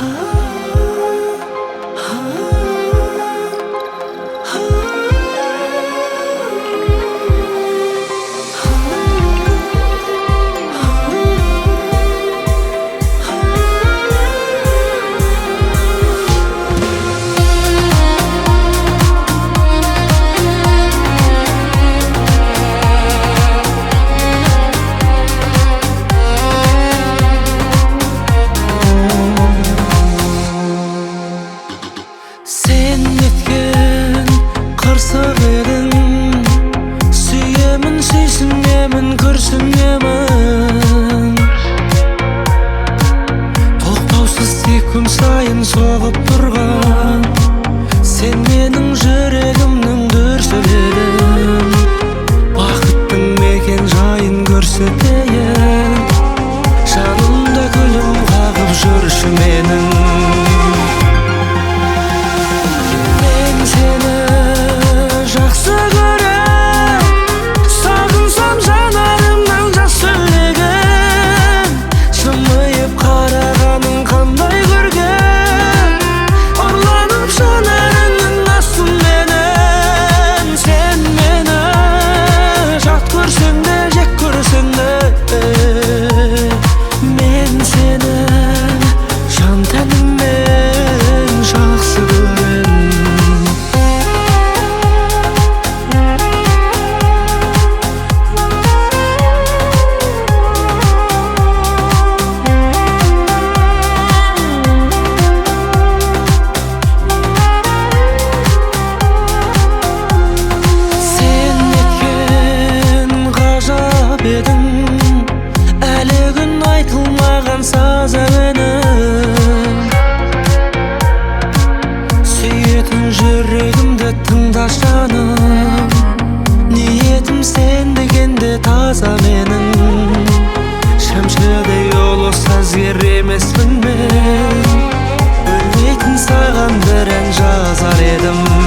Suysunемін, күрсінемін. Тоқтаусыз секунд сайын соғып тұрған сен менің жүрегімнің дүрсіледің. Бақыттың мекен жайын көрсетейін, жанымда гүлім қағып жүрші менің. Мен сені жақсы көрем, сағынсам жанарымнан жас сөйлеген. Жымиып қарағаның қандай көрген, ұрланып жанарыңның астыменен. Сен мені жат көрсең де жек көрсең де, мен сені жан тәніммен жақсы көрем. Әлі күн айтылмаған саз әуенің, сүйетін жүрегімді тыңда жаным. Ниетім сен дегенде таза менің, шәмшідей ұлы сазгер емеспін мен. Өлмейтін саған бір ән жазар едім.